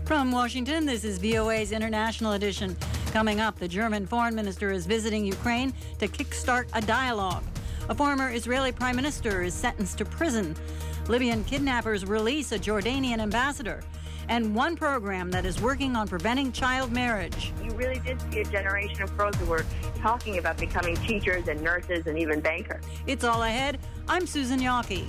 From Washington, this is VOA's International Edition. Coming up, the German foreign minister is visiting Ukraine to kickstart a dialogue. A former Israeli prime minister is sentenced to prison. Libyan kidnappers release a Jordanian ambassador. And one program that is working on preventing child marriage. You really did see a generation of girls who were talking about becoming teachers and nurses and even bankers. It's all ahead. I'm Susan Yawkey.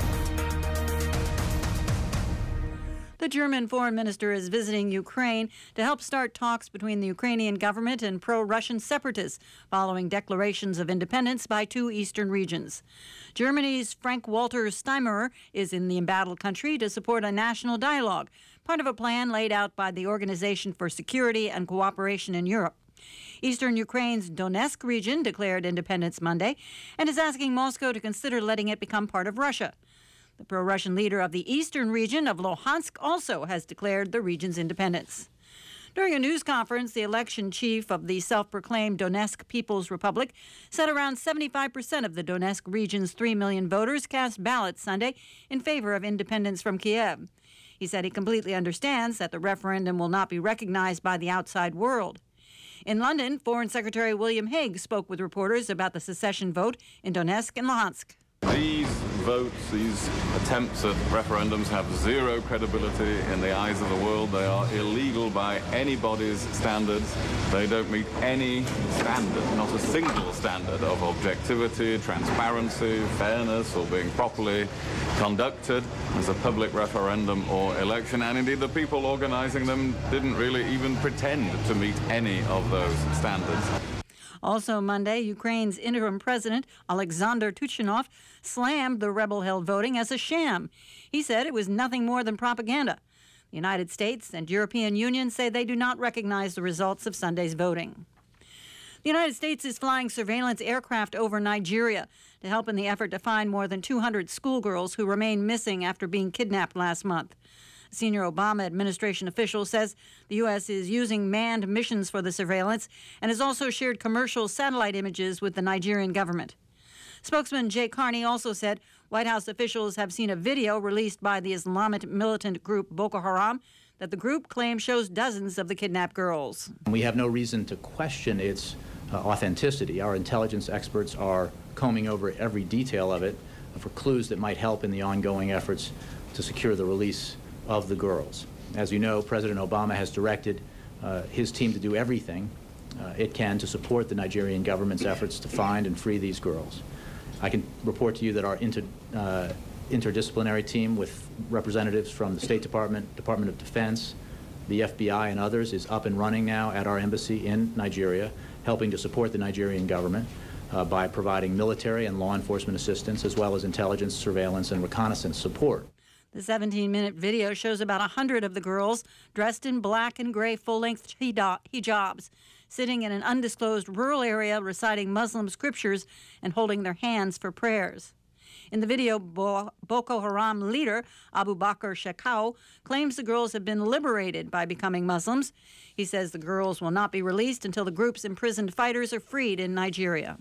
The German foreign minister is visiting Ukraine to help start talks between the Ukrainian government and pro-Russian separatists following declarations of independence by two eastern regions. Germany's Frank-Walter Steinmeier is in the embattled country to support a national dialogue, part of a plan laid out by the Organization for Security and Cooperation in Europe. Eastern Ukraine's Donetsk region declared independence Monday and is asking Moscow to consider letting it become part of Russia. The pro-Russian leader of the eastern region of Luhansk also has declared the region's independence. During a news conference, the election chief of the self-proclaimed Donetsk People's Republic said around 75% of the Donetsk region's 3 million voters cast ballots Sunday in favor of independence from Kiev. He said he completely understands that the referendum will not be recognized by the outside world. In London, Foreign Secretary William Hague spoke with reporters about the secession vote in Donetsk and Luhansk. These votes, these attempts at referendums have zero credibility in the eyes of the world. They are illegal by anybody's standards. They don't meet any standard, not a single standard of objectivity, transparency, fairness, or being properly conducted as a public referendum or election. And indeed, the people organizing them didn't really even pretend to meet any of those standards. Also Monday, Ukraine's interim president, Alexander Tuchinov, slammed the rebel-held voting as a sham. He said it was nothing more than propaganda. The United States and European Union say they do not recognize the results of Sunday's voting. The United States is flying surveillance aircraft over Nigeria to help in the effort to find more than 200 schoolgirls who remain missing after being kidnapped last month. A senior Obama administration official says the U.S. is using manned missions for the surveillance and has also shared commercial satellite images with the Nigerian government. Spokesman Jay Carney also said White House officials have seen a video released by the Islamic militant group Boko Haram that the group claims shows dozens of the kidnapped girls. We have no reason to question its authenticity. Our intelligence experts are combing over every detail of it for clues that might help in the ongoing efforts to secure the release of the girls. As you know, President Obama has directed his team to do everything it can to support the Nigerian government's efforts to find and free these girls. I can report to you that our interdisciplinary team with representatives from the State Department, Department of Defense, the FBI, and others is up and running now at our embassy in Nigeria, helping to support the Nigerian government by providing military and law enforcement assistance, as well as intelligence, surveillance, and reconnaissance support. The 17-minute video shows about 100 of the girls dressed in black and gray full-length hijabs, sitting in an undisclosed rural area reciting Muslim scriptures and holding their hands for prayers. In the video, Boko Haram leader Abu Bakr Shekau claims the girls have been liberated by becoming Muslims. He says the girls will not be released until the group's imprisoned fighters are freed in Nigeria.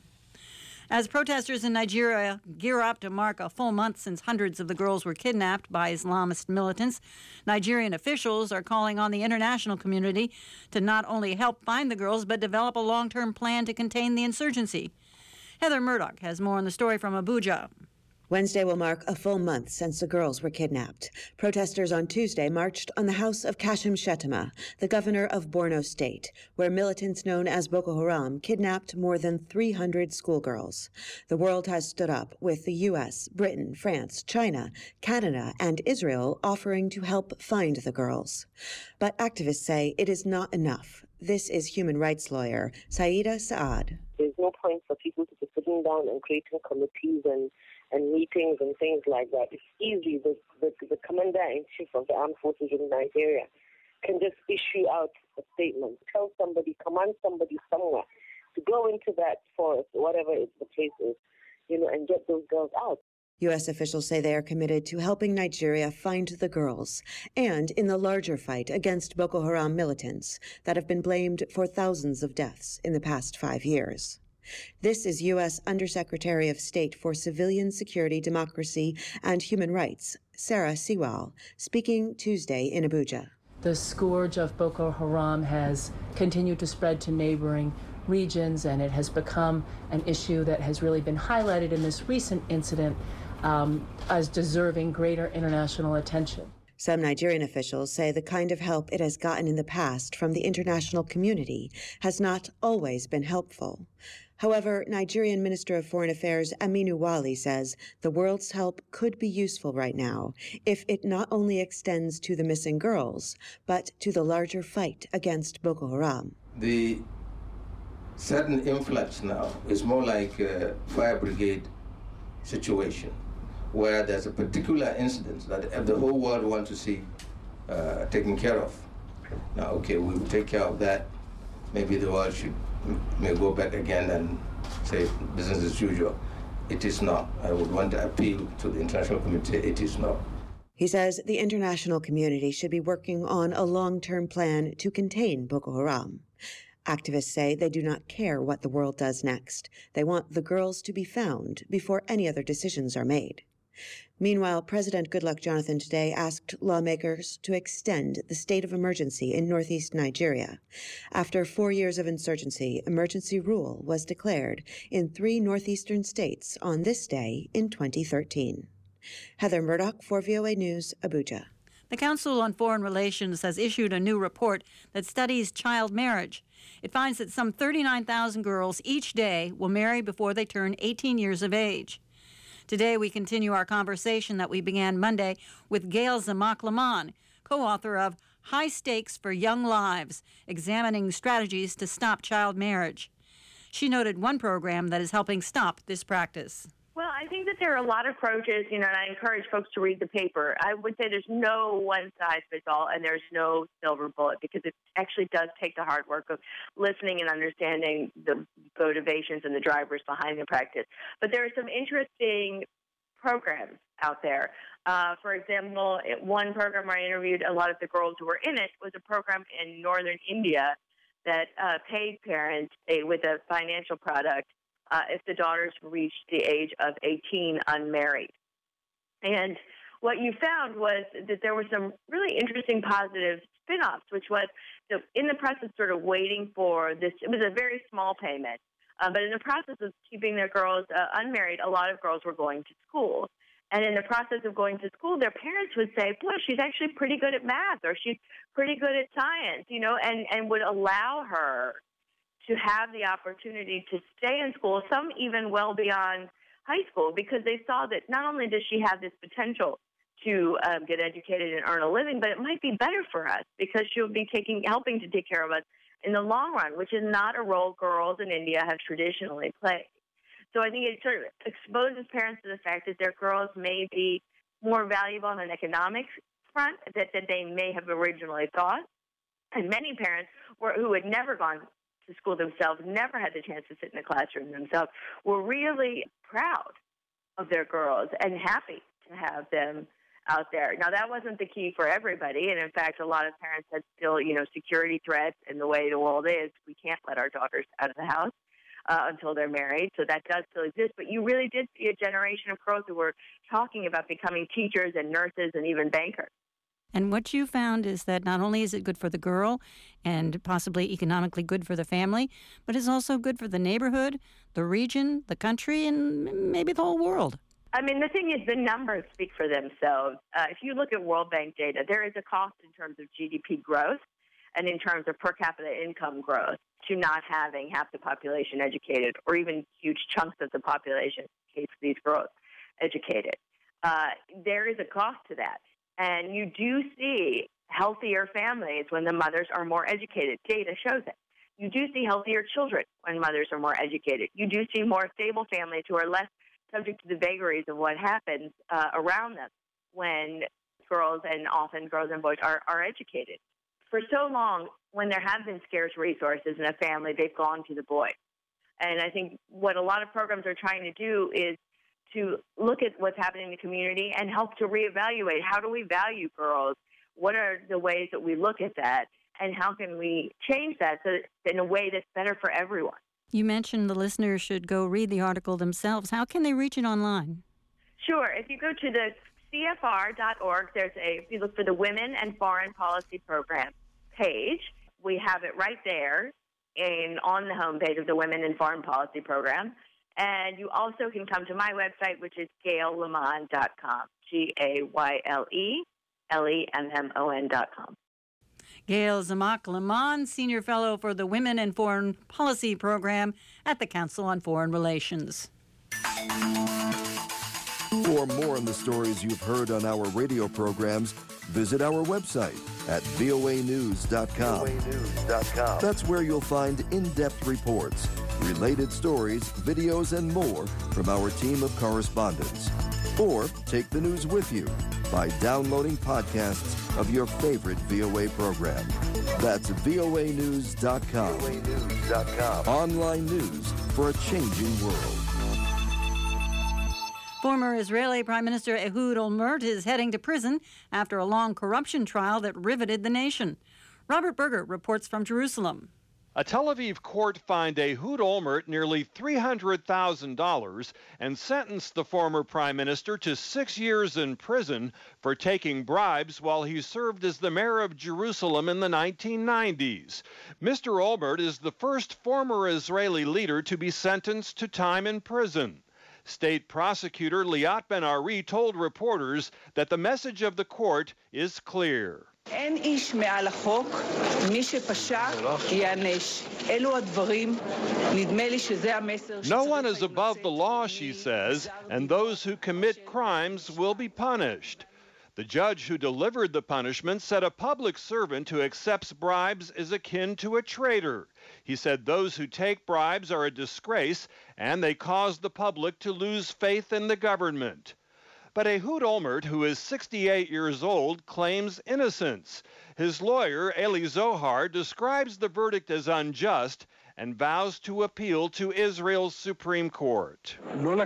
As protesters in Nigeria gear up to mark a full month since hundreds of the girls were kidnapped by Islamist militants, Nigerian officials are calling on the international community to not only help find the girls, but develop a long-term plan to contain the insurgency. Heather Murdoch has more on the story from Abuja. Wednesday will mark a full month since the girls were kidnapped. Protesters on Tuesday marched on the house of Kashim Shettima, the governor of Borno State, where militants known as Boko Haram kidnapped more than 300 schoolgirls. The world has stood up, with the U.S., Britain, France, China, Canada, and Israel offering to help find the girls. But activists say it is not enough. This is human rights lawyer Saida Saad. There's no point for people to be sitting down and creating committees and meetings and things like that. It's easy. The commander-in-chief of the armed forces in Nigeria can just issue out a statement, tell somebody, command somebody somewhere to go into that forest, whatever the place is, and get those girls out. U.S. officials say they are committed to helping Nigeria find the girls and in the larger fight against Boko Haram militants that have been blamed for thousands of deaths in the past 5 years. This is U.S. Undersecretary of State for Civilian Security, Democracy, and Human Rights, Sarah Sewall, speaking Tuesday in Abuja. The scourge of Boko Haram has continued to spread to neighboring regions, and it has become an issue that has really been highlighted in this recent incident as deserving greater international attention. Some Nigerian officials say the kind of help it has gotten in the past from the international community has not always been helpful. However, Nigerian Minister of Foreign Affairs Aminu Wali says the world's help could be useful right now if it not only extends to the missing girls, but to the larger fight against Boko Haram. The sudden influx now is more like a fire brigade situation, where there's a particular incident that the whole world wants to see taken care of. Now, okay, we will take care of that. Maybe the world may go back again and say business as usual. It is not. I would want to appeal to the international community. It is not. He says the international community should be working on a long-term plan to contain Boko Haram. Activists say they do not care what the world does next. They want the girls to be found before any other decisions are made. Meanwhile, President Goodluck Jonathan today asked lawmakers to extend the state of emergency in northeast Nigeria. After 4 years of insurgency, emergency rule was declared in 3 northeastern states on this day in 2013. Heather Murdoch for VOA News, Abuja. The Council on Foreign Relations has issued a new report that studies child marriage. It finds that some 39,000 girls each day will marry before they turn 18 years of age. Today, we continue our conversation that we began Monday with Gail Zermak-Lamont, co-author of High Stakes for Young Lives, Examining Strategies to Stop Child Marriage. She noted one program that is helping stop this practice. Well, I think that there are a lot of approaches, and I encourage folks to read the paper. I would say there's no one-size-fits-all, and there's no silver bullet, because it actually does take the hard work of listening and understanding the motivations and the drivers behind the practice. But there are some interesting programs out there. For example, one program where I interviewed a lot of the girls who were in it was a program in northern India that paid parents with a financial product if the daughters reached the age of 18 unmarried. And what you found was that there were some really interesting positive spin-offs, which was in the process sort of waiting for this. It was a very small payment, but in the process of keeping their girls unmarried, a lot of girls were going to school. And in the process of going to school, their parents would say, boy, she's actually pretty good at math, or she's pretty good at science, and would allow her to have the opportunity to stay in school, some even well beyond high school, because they saw that not only does she have this potential to get educated and earn a living, but it might be better for us because she'll be helping to take care of us in the long run, which is not a role girls in India have traditionally played. So I think it sort of exposes parents to the fact that their girls may be more valuable on an economic front than they may have originally thought. And many parents who had never gone to school themselves, never had the chance to sit in the classroom themselves, were really proud of their girls and happy to have them out there. Now, that wasn't the key for everybody, and in fact, a lot of parents had still, security threats, and the way the world is, we can't let our daughters out of the house until they're married, so that does still exist. But you really did see a generation of girls who were talking about becoming teachers and nurses and even bankers. And what you found is that not only is it good for the girl and possibly economically good for the family, but it's also good for the neighborhood, the region, the country, and maybe the whole world. I mean, the thing is, the numbers speak for themselves. If you look at World Bank data, there is a cost in terms of GDP growth and in terms of per capita income growth to not having half the population educated, or even huge chunks of the population, in case these girls educated. There is a cost to that. And you do see healthier families when the mothers are more educated. Data shows it. You do see healthier children when mothers are more educated. You do see more stable families who are less subject to the vagaries of what happens around them when girls, and often girls and boys, are educated. For so long, when there have been scarce resources in a family, they've gone to the boy. And I think what a lot of programs are trying to do is to look at what's happening in the community and help to reevaluate how do we value girls, what are the ways that we look at that, and how can we change that so that in a way that's better for everyone. You mentioned the listeners should go read the article themselves. How can they reach it online? Sure. If you go to the CFR.org. If you look for the Women and Foreign Policy Program page, we have it right there on the homepage of the Women in Foreign Policy Program. And you also can come to my website, which is GailLeMond.com, GailLeMond.com. Gail Zmak-Lemond, Senior Fellow for the Women in Foreign Policy Program at the Council on Foreign Relations. For more on the stories you've heard on our radio programs, visit our website at voanews.com. That's where you'll find in-depth reports, related stories, videos, and more from our team of correspondents. Or take the news with you by downloading podcasts of your favorite VOA program. That's voanews.com. Online news for a changing world. Former Israeli Prime Minister Ehud Olmert is heading to prison after a long corruption trial that riveted the nation. Robert Berger reports from Jerusalem. A Tel Aviv court fined Ehud Olmert nearly $300,000 and sentenced the former prime minister to 6 years in prison for taking bribes while he served as the mayor of Jerusalem in the 1990s. Mr. Olmert is the first former Israeli leader to be sentenced to time in prison. State prosecutor Liat Ben-Ari told reporters that the message of the court is clear. No one is above the law, she says, and those who commit crimes will be punished. The judge who delivered the punishment said a public servant who accepts bribes is akin to a traitor. He said those who take bribes are a disgrace and they cause the public to lose faith in the government. But Ehud Olmert, who is 68 years old, claims innocence. His lawyer, Eli Zohar, describes the verdict as unjust and vows to appeal to Israel's Supreme Court.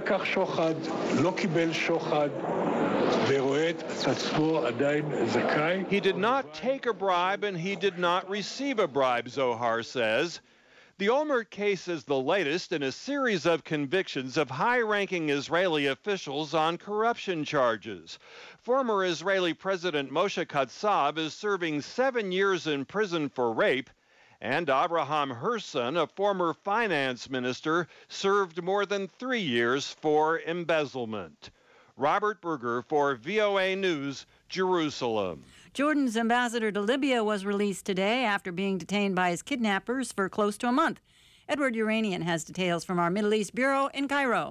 He did not take a bribe and he did not receive a bribe, Zohar says. The Olmert case is the latest in a series of convictions of high-ranking Israeli officials on corruption charges. Former Israeli President Moshe Katsav is serving 7 years in prison for rape, and Abraham Herson, a former finance minister, served more than 3 years for embezzlement. Robert Berger for VOA News, Jerusalem. Jordan's ambassador to Libya was released today after being detained by his kidnappers for close to a month. Edward Uranian has details from our Middle East Bureau in Cairo.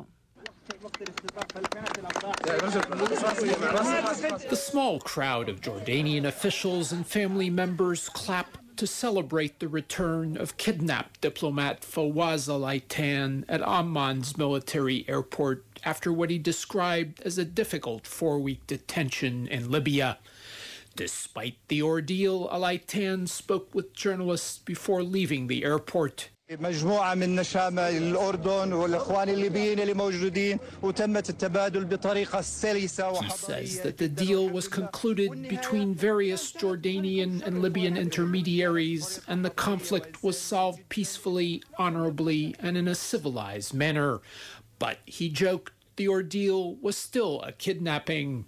The small crowd of Jordanian officials and family members clapped to celebrate the return of kidnapped diplomat Fawaz Al-Aitan at Amman's military airport after what he described as a difficult 4-week detention in Libya. Despite the ordeal, Al-Aitan spoke with journalists before leaving the airport. He says that the deal was concluded between various Jordanian and Libyan intermediaries, and the conflict was solved peacefully, honorably, and in a civilized manner. But he joked the ordeal was still a kidnapping.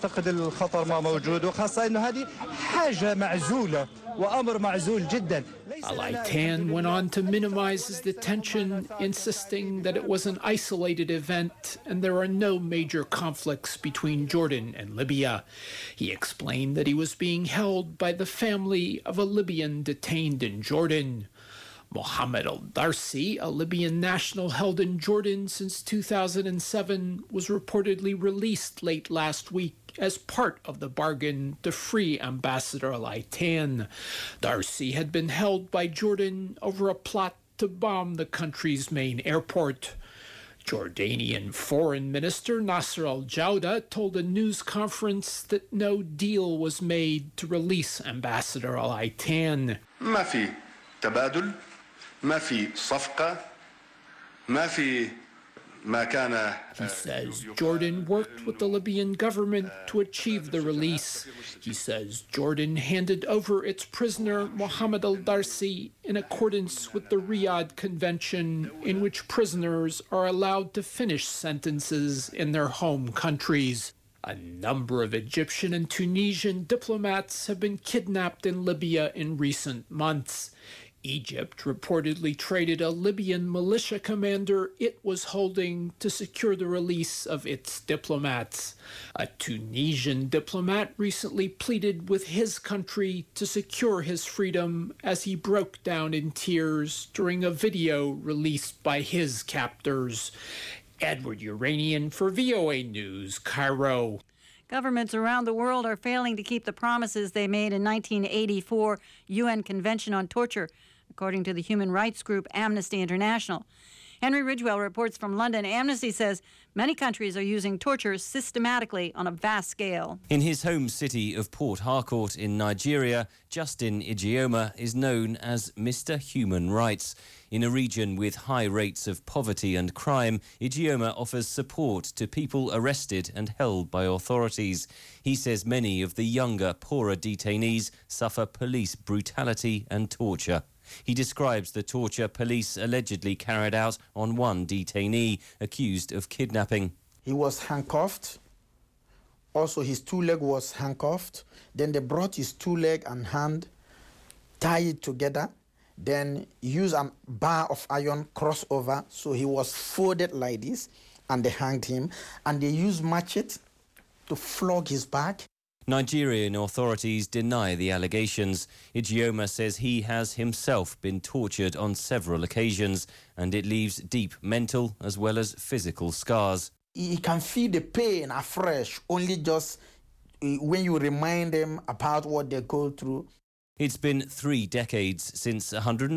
Al-Aitan went on to minimize his detention, insisting that it was an isolated event and there are no major conflicts between Jordan and Libya. He explained that he was being held by the family of a Libyan detained in Jordan. Mohammed al-Darsi, a Libyan national held in Jordan since 2007, was reportedly released late last week as part of the bargain to free Ambassador Al-Aitan. Darsi had been held by Jordan over a plot to bomb the country's main airport. Jordanian Foreign Minister Nasser al-Jawda told a news conference that no deal was made to release Ambassador Al-Aitan. ما في تبادل ما في صفقة ما في ما كان. He says Jordan worked with the Libyan government to achieve the release. He says Jordan handed over its prisoner Mohammed al-Darsi in accordance with the Riyadh Convention, in which prisoners are allowed to finish sentences in their home countries. A number of Egyptian and Tunisian diplomats have been kidnapped in Libya in recent months. Egypt reportedly traded a Libyan militia commander it was holding to secure the release of its diplomats. A Tunisian diplomat recently pleaded with his country to secure his freedom as he broke down in tears during a video released by his captors. Edward Uranian for VOA News, Cairo. Governments around the world are failing to keep the promises they made in 1984 UN Convention on Torture, according to the human rights group Amnesty International. Henry Ridgwell reports from London. Amnesty says many countries are using torture systematically on a vast scale. In his home city of Port Harcourt in Nigeria, Justin Ijeoma is known as Mr. Human Rights. In a region with high rates of poverty and crime, Ijeoma offers support to people arrested and held by authorities. He says many of the younger, poorer detainees suffer police brutality and torture. He describes the torture police allegedly carried out on one detainee accused of kidnapping. He was handcuffed. Also, his two legs was handcuffed. Then they brought his two leg and hand, tied it together, then used a bar of iron crossover. So he was folded like this, and they hanged him. And they used machete to flog his back. Nigerian authorities deny the allegations. Ijeoma says he has himself been tortured on several occasions, and it leaves deep mental as well as physical scars. He can feel the pain afresh only just when you remind them about what they go through. It's been 3 decades since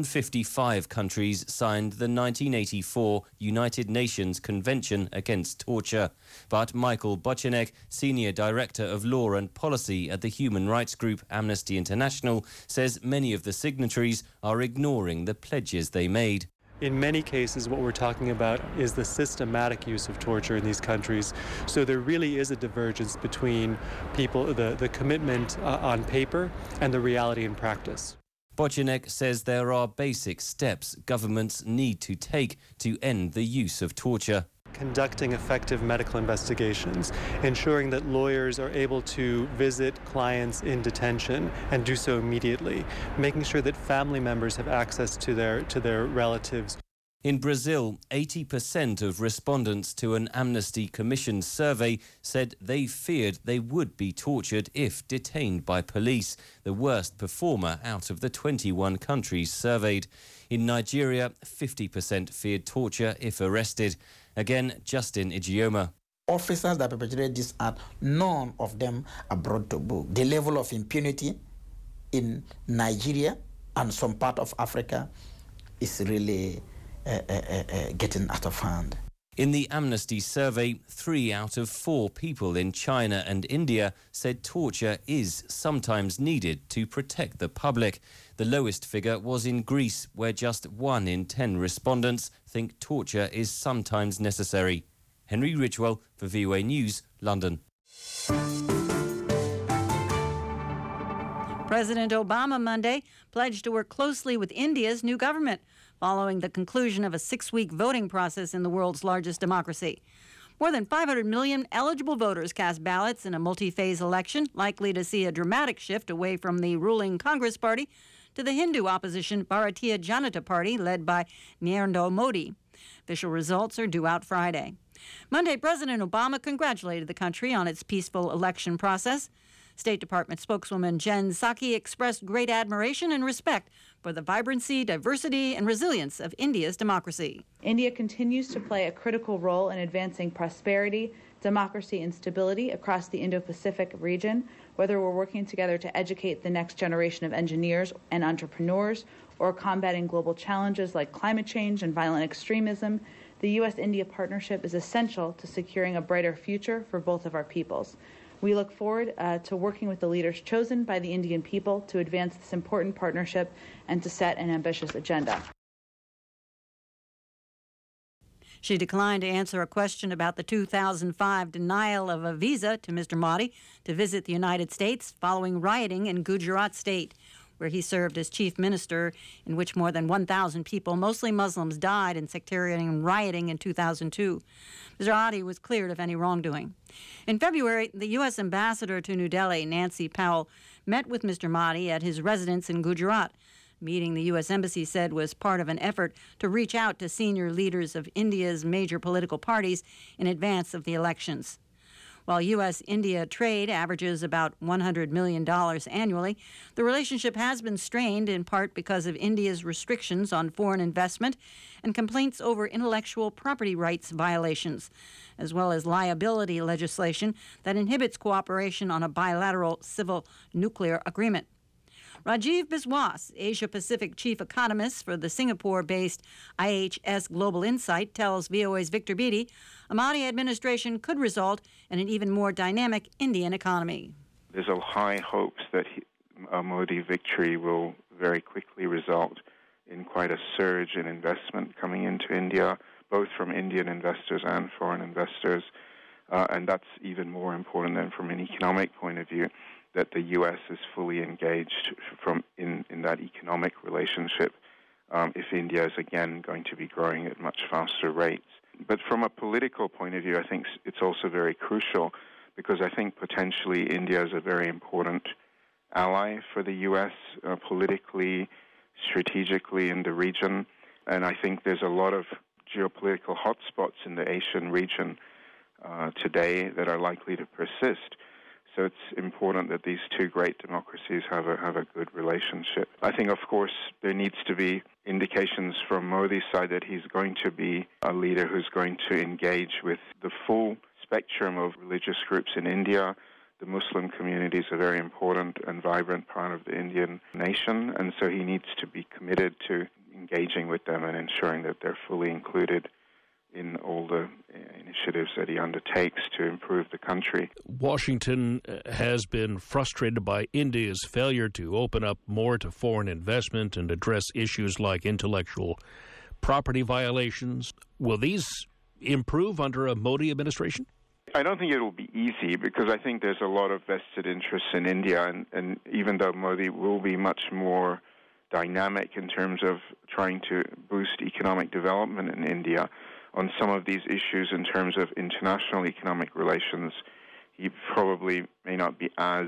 155 countries signed the 1984 United Nations Convention Against Torture. But Michael Bochenek, Senior Director of Law and Policy at the human rights group Amnesty International, says many of the signatories are ignoring the pledges they made. In many cases, what we're talking about is the systematic use of torture in these countries. So there really is a divergence between people, the commitment on paper and the reality in practice. Bochenek says there are basic steps governments need to take to end the use of torture. Conducting effective medical investigations, ensuring that lawyers are able to visit clients in detention and do so immediately, making sure that family members have access to their relatives. In Brazil, 80% of respondents to an Amnesty Commission survey said they feared they would be tortured if detained by police, the worst performer out of the 21 countries surveyed. In Nigeria, 50% feared torture if arrested. Again, Justin Ijeoma. Officers that perpetrated this act, none of them are brought to book. The level of impunity in Nigeria and some part of Africa is really getting out of hand. In the Amnesty survey, 3 out of 4 people in China and India said torture is sometimes needed to protect the public. The lowest figure was in Greece, where just 1 in 10 respondents think torture is sometimes necessary. Henry Ridgwell for VOA News, London. President Obama Monday pledged to work closely with India's new government following the conclusion of a 6-week voting process in the world's largest democracy. More than 500 million eligible voters cast ballots in a multi-phase election, likely to see a dramatic shift away from the ruling Congress Party to the Hindu opposition Bharatiya Janata Party, led by Narendra Modi. Official results are due out Friday. Monday, President Obama congratulated the country on its peaceful election process. State Department spokeswoman Jen Psaki expressed great admiration and respect for the vibrancy, diversity, and resilience of India's democracy. India continues to play a critical role in advancing prosperity, democracy, and stability across the Indo-Pacific region, whether we're working together to educate the next generation of engineers and entrepreneurs or combating global challenges like climate change and violent extremism. The U.S.-India partnership is essential to securing a brighter future for both of our peoples. We look forward to working with the leaders chosen by the Indian people to advance this important partnership and to set an ambitious agenda. She declined to answer a question about the 2005 denial of a visa to Mr. Modi to visit the United States following rioting in Gujarat state. where he served as chief minister, in which more than 1,000 people, mostly Muslims, died in sectarian rioting in 2002. Mr. Hadi was cleared of any wrongdoing. In February, the U.S. ambassador to New Delhi, Nancy Powell, met with Mr. Modi at his residence in Gujarat. A meeting the U.S. Embassy said was part of an effort to reach out to senior leaders of India's major political parties in advance of the elections. While U.S.-India trade averages about $100 million annually, the relationship has been strained in part because of India's restrictions on foreign investment and complaints over intellectual property rights violations, as well as liability legislation that inhibits cooperation on a bilateral civil nuclear agreement. Rajiv Biswas, Asia-Pacific chief economist for the Singapore-based IHS Global Insight, tells VOA's Victor Beattie a Modi administration could result in an even more dynamic Indian economy. There's a high hopes that a Modi victory will very quickly result in quite a surge in investment coming into India, both from Indian investors and foreign investors. And that's even more important than from an economic point of view, that the U.S. is fully engaged in that economic relationship if India is again going to be growing at much faster rates. But from a political point of view, I think it's also very crucial because I think potentially India is a very important ally for the U.S. Politically, strategically in the region. And I think there's a lot of geopolitical hotspots in the Asian region today that are likely to persist. So it's important that these two great democracies have a good relationship. I think, of course, there needs to be indications from Modi's side that he's going to be a leader who's going to engage with the full spectrum of religious groups in India. The Muslim community is a very important and vibrant part of the Indian nation, and so he needs to be committed to engaging with them and ensuring that they're fully included in all the initiatives that he undertakes to improve the country. Washington has been frustrated by India's failure to open up more to foreign investment and address issues like intellectual property violations. Will these improve under a Modi administration? I don't think it will be easy because I think there's a lot of vested interests in India, and even though Modi will be much more dynamic in terms of trying to boost economic development in India, on some of these issues in terms of international economic relations, he probably may not be as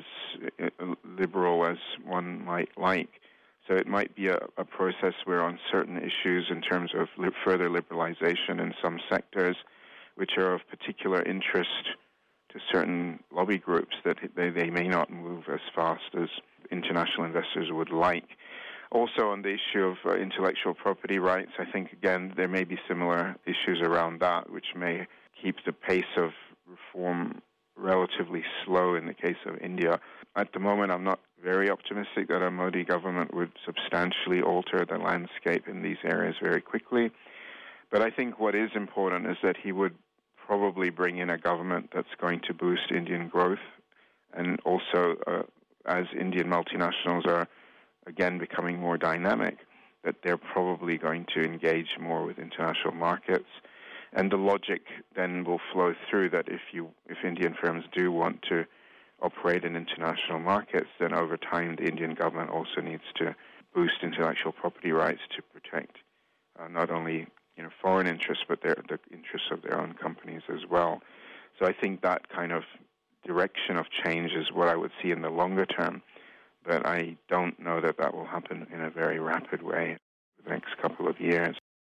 liberal as one might like. So it might be a process where on certain issues in terms of further liberalization in some sectors, which are of particular interest to certain lobby groups, that they may not move as fast as international investors would like. Also, on the issue of intellectual property rights, I think, again, there may be similar issues around that, which may keep the pace of reform relatively slow in the case of India. At the moment, I'm not very optimistic that a Modi government would substantially alter the landscape in these areas very quickly. But I think what is important is that he would probably bring in a government that's going to boost Indian growth, and also, as Indian multinationals are again becoming more dynamic, that they're probably going to engage more with international markets. And the logic then will flow through that if Indian firms do want to operate in international markets, then over time the Indian government also needs to boost intellectual property rights to protect not only foreign interests, but the interests of their own companies as well. So I think that kind of direction of change is what I would see in the longer term. But I don't know that that will happen in a very rapid way in the next couple of years.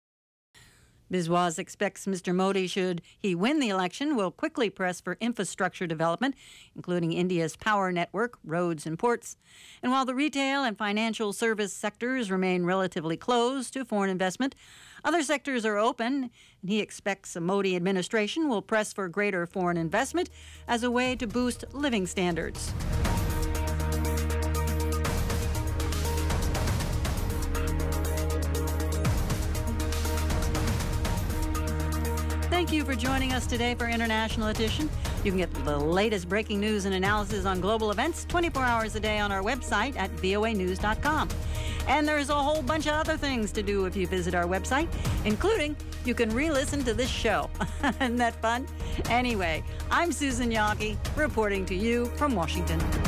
Biswas expects Mr. Modi, should he win the election, will quickly press for infrastructure development, including India's power network, roads and ports. And while the retail and financial service sectors remain relatively closed to foreign investment, other sectors are open, and he expects a Modi administration will press for greater foreign investment as a way to boost living standards. Thank you for joining us today for International Edition. You can get the latest breaking news and analysis on global events 24 hours a day on our website at voanews.com. And there's a whole bunch of other things to do if you visit our website, including you can re-listen to this show. Isn't that fun? Anyway, I'm Susan Yawkey, reporting to you from Washington.